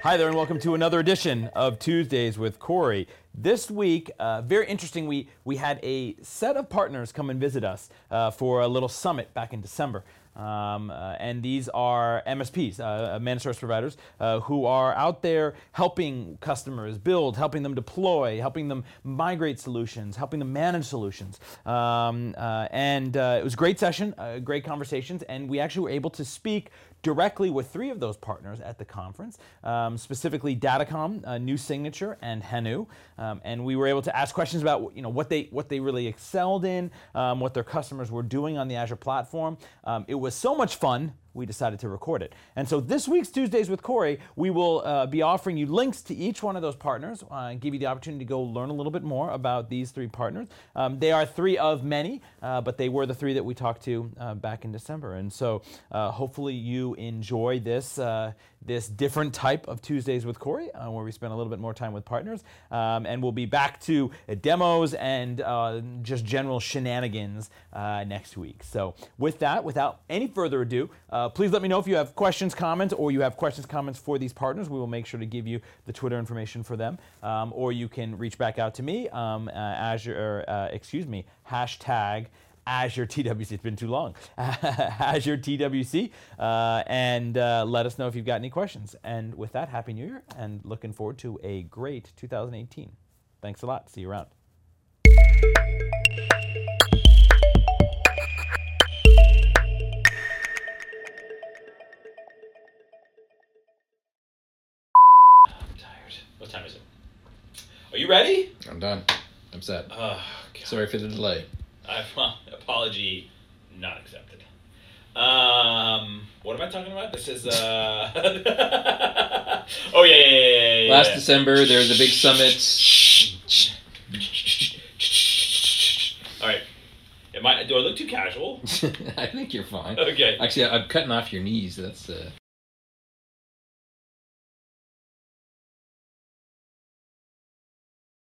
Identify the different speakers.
Speaker 1: Hi there, and welcome to another edition of Tuesdays with Corey. This week, very interesting, we had a set of partners come and visit us for a little summit back in December. And these are MSPs, managed service providers, who are out there helping customers build, helping them deploy, helping them migrate solutions, helping them manage solutions. And it was a great session, great conversations, and we actually were able to speak directly with three of those partners at the conference, specifically Datacom, New Signature, and Hanu. And we were able to ask questions about what they really excelled in, what their customers were doing on the Azure platform. It was so much fun, we decided to record it. And so this week's Tuesdays with Corey, we will be offering you links to each one of those partners, and give you the opportunity to go learn a little bit more about these three partners. They are three of many, but they were the three that we talked to back in December. And so hopefully you enjoy this different type of Tuesdays with Corey, where we spend a little bit more time with partners. And we'll be back to demos and just general shenanigans next week. So with that, without any further ado, please let me know if you have questions, comments, or you have questions, comments for these partners. We will make sure to give you the Twitter information for them. Or you can reach back out to me, hashtag Azure TWC. It's been too long. Azure TWC, and let us know if you've got any questions. And with that, Happy New Year, and looking forward to a great 2018. Thanks a lot. See you around. I'm tired. What time is it? Are you ready?
Speaker 2: I'm done. I'm set.
Speaker 1: God.
Speaker 2: Sorry for the delay.
Speaker 1: Apology not accepted. What am I talking about? This is oh yeah.
Speaker 2: Last December there was a big summit.
Speaker 1: All right. Do I look too casual?
Speaker 2: I think you're fine.
Speaker 1: Okay.
Speaker 2: Actually, I'm cutting off your knees. That's